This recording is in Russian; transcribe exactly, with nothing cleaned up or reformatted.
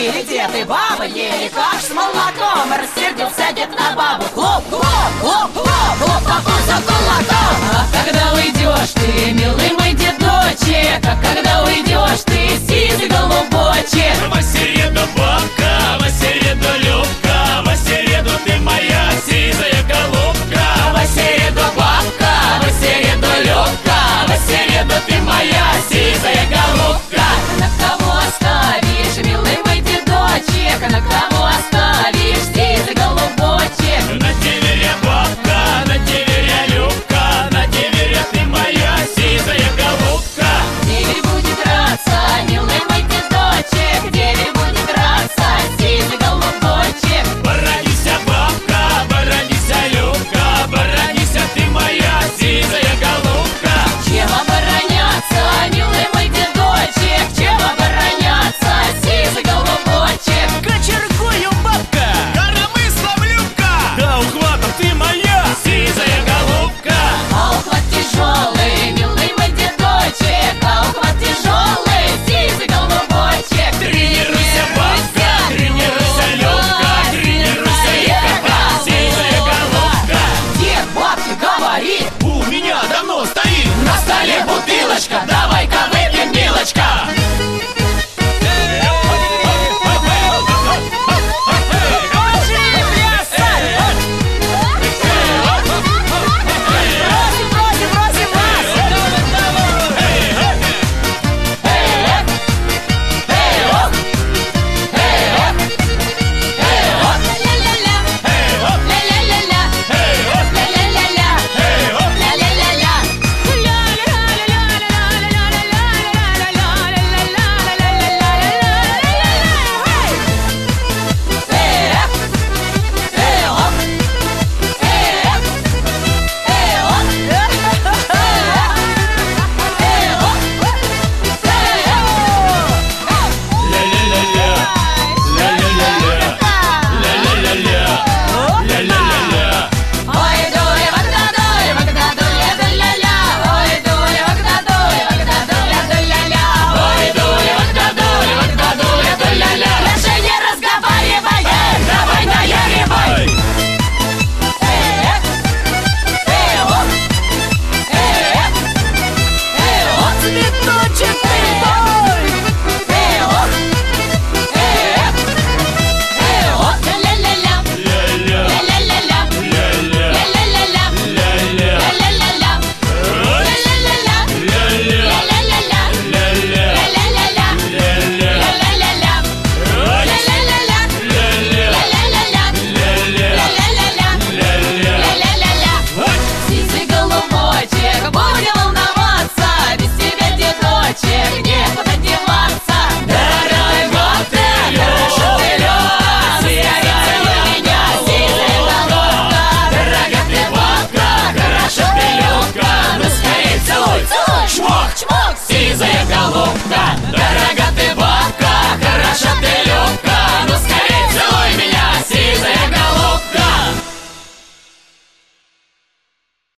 пили дед и баба, ели каш с молоком. Рассердился дед на бабу. Хлоп, хлоп, хлоп, хлоп, хлоп, папа за кулаком. А когда уйдешь ты, милый мой дедочек, а когда уйдешь ты, сизый голубочек. В середу бабка, в середу любка, в середу ты моя сизая голубка. В середу бабка, в середу любка, в середу ты моя сизая голубка. На кого оставишь, милый мой дедочек, на кого оставишь, сизый голубочек? На девере бабка, на девере любка, на девере ты моя сизая голубка. Деверь будет драться, милый мой дедочек, деверь будет драться, сизый голубочек. Боронися, бабка, боронися, любка, боронися ты моя сизая голубка. Чем обороняться, милый мой дедочек, чем обороняться, сизый голубочек? Кочергою, бабка, коромыслом, любка, да ухватом ты моя сизая голубка. А ухват тяжелый, милый мой дедочек, а ухват тяжелый, сизый голубочек. Тренируйся, бабка, тренируйся, любка, тренируйся, любка, сизая голубка. Дед бабке говорит, У меня давно стоит на столе бутылочка, давай-ка выпьем, милочка. Просим, просим, просим вас. Эй, ох, эй, ох, эй, ох, ля-ля-ля, ля-ля-ля-ля, ля-ля-ля-ля, ля-ля-ля-ля. Сизый голубочек, будем волноваться, без тебя, дедочек, некуда деваться. Дорогой год ты, хорошо ты лёг, царица у меня сизая голубка. Дорогая ты бабка, хорошо ты лёгка, ну скорей целуй, целуй, чмок, чмок, сизая голубка.